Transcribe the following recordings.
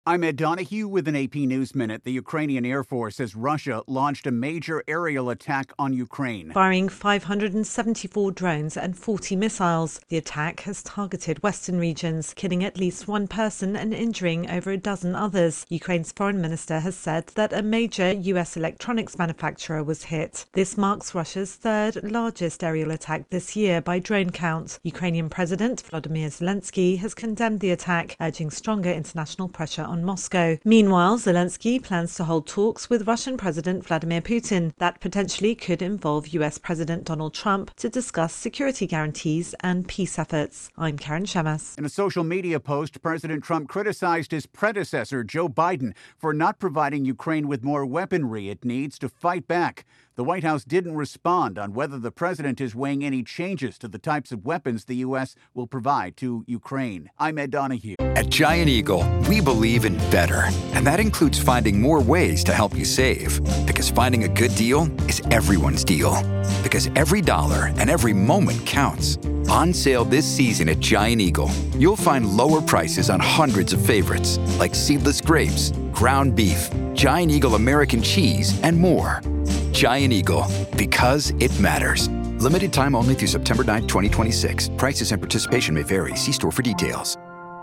I'm Ed Donahue with an AP News Minute. The Ukrainian Air Force says Russia launched a major aerial attack on Ukraine, firing 574 drones and 40 missiles. The attack has targeted western regions, killing at least one person and injuring over a dozen others. Ukraine's foreign minister has said that a major US electronics manufacturer was hit. This marks Russia's third largest aerial attack this year by drone count. Ukrainian President Volodymyr Zelensky has condemned the attack, urging stronger international pressure on Moscow. Meanwhile, Zelensky plans to hold talks with Russian President Vladimir Putin that potentially could involve US President Donald Trump to discuss security guarantees and peace efforts. I'm Karen Shemas. In a social media post, President Trump criticized his predecessor, Joe Biden, for not providing Ukraine with more weaponry it needs to fight back. The White House didn't respond on whether the president is weighing any changes to the types of weapons the U.S. will provide to Ukraine. I'm Ed Donahue. At Giant Eagle, we believe in better. And that includes finding more ways to help you save. Because finding a good deal is everyone's deal. Because every dollar and every moment counts. On sale this season at Giant Eagle, you'll find lower prices on hundreds of favorites, like seedless grapes, ground beef, Giant Eagle American cheese, and more. Giant Eagle, because it matters. Limited time only through September 9th, 2026. Prices and participation may vary. See store for details.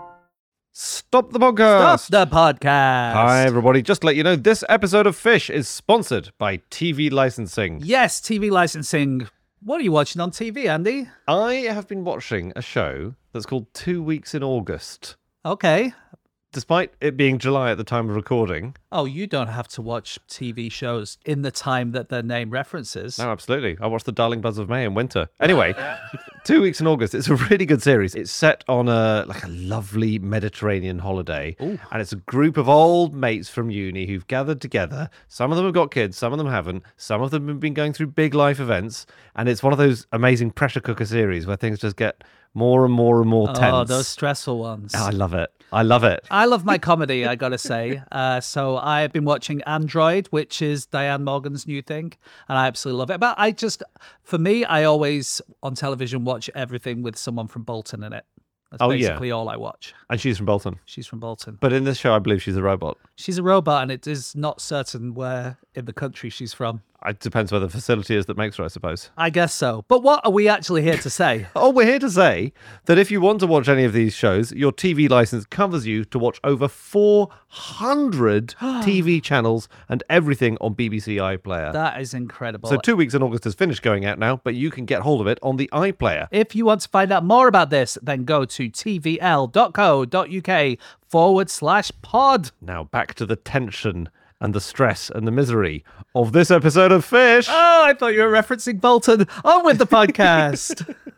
Stop the podcast. Stop the podcast. Hi, everybody. Just to let you know, this episode of Fish is sponsored by TV Licensing. Yes, TV licensing. What are you watching on TV, Andy? I have been watching a show that's called 2 Weeks in August. Okay. Despite it being July at the time of recording. Oh, you don't have to watch TV shows in the time that their name references. No, absolutely. I watched The Darling Buds of May in winter. Anyway, 2 Weeks in August. It's a really good series. It's set on a lovely Mediterranean holiday. Ooh. And it's a group of old mates from uni who've gathered together. Some of them have got kids, some of them haven't. Some of them have been going through big life events. And it's one of those amazing pressure cooker series where things just get more and more and more tense. Oh, those stressful ones. Oh, I love it. I love it. I love my comedy, I gotta say. So I've been watching Android, which is Diane Morgan's new thing, and I absolutely love it. But for me, I always on television watch everything with someone from Bolton in it. That's basically all I watch. And she's from Bolton. She's from Bolton. But in this show, I believe she's a robot. She's a robot, and it is not certain where in the country she's from. It depends where the facility is that makes her, I suppose. I guess so. But what are we actually here to say? Oh, we're here to say that if you want to watch any of these shows, your TV license covers you to watch over 400 TV channels and everything on BBC iPlayer. That is incredible. So 2 Weeks in August has finished going out now, but you can get hold of it on the iPlayer. If you want to find out more about this, then go to tvl.co.uk/pod. Now back to the tension and the stress and the misery of this episode of Fish. Oh, I thought you were referencing Bolton. On with the podcast.